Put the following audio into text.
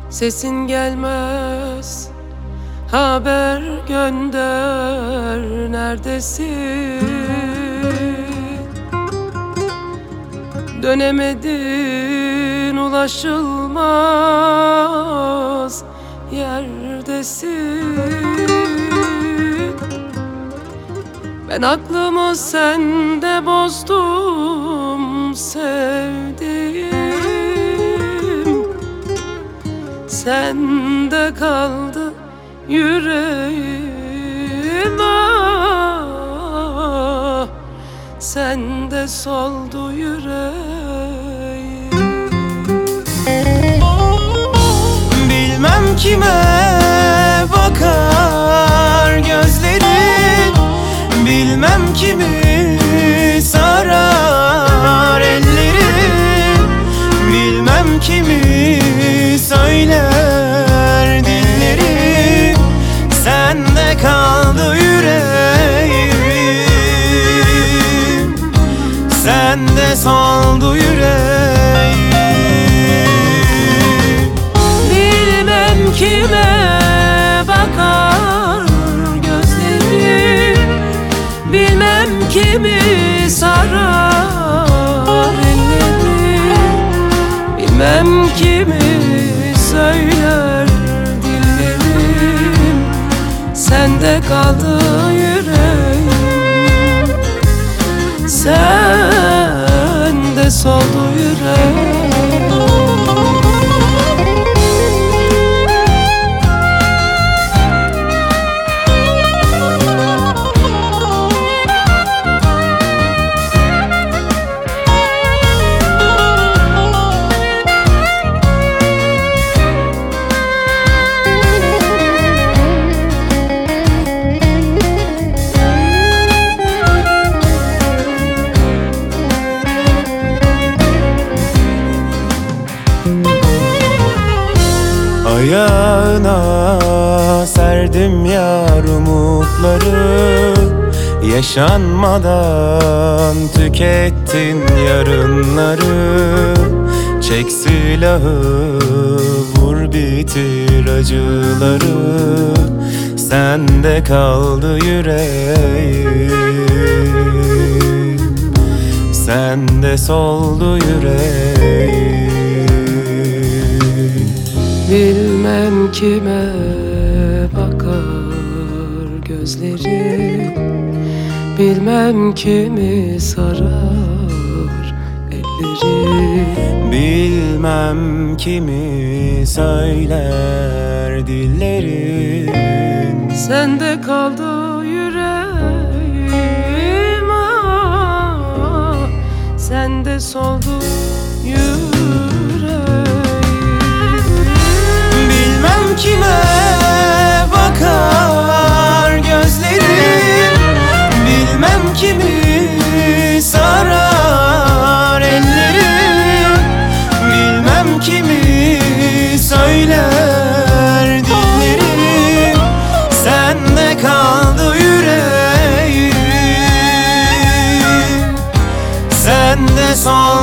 Sesin gelmez, haber gönder, neredesin? Dönemedin, ulaşılmaz yerdesin. Ben aklımı sende bozdum sevdiğim, sende kaldı yüreğim, ah, sende soldu yüreğim. Bilmem kime bakar gözlerin, bilmem kimi sarar ellerin, bilmem kimi söyler dillerin, sende kaldı yüreğim, sende soldu yüreğim. Bilmem kime bakar gözlerim, bilmem kimi sarar ellerim, bilmem kimi söyler dillerim, sende kaldı yüreğim, sende soldu yüreğim. Ayağına serdim yar umutları, yaşanmadan tükettin yarınları. Çek silahı, vur bitir acıları, sende kaldı yüreğim, sende soldu yüreğim. Bilmem kime bakar gözlerim, bilmem kimi sarar ellerim, bilmem kimi söyler dillerin, sende kaldı yüreğim, ah, sende soldu yüreğim. Bilmem kime bakar gözlerim, bilmem kimi sarar ellerim, bilmem kimi söyler dillerim, sende kaldı yüreğim, sende son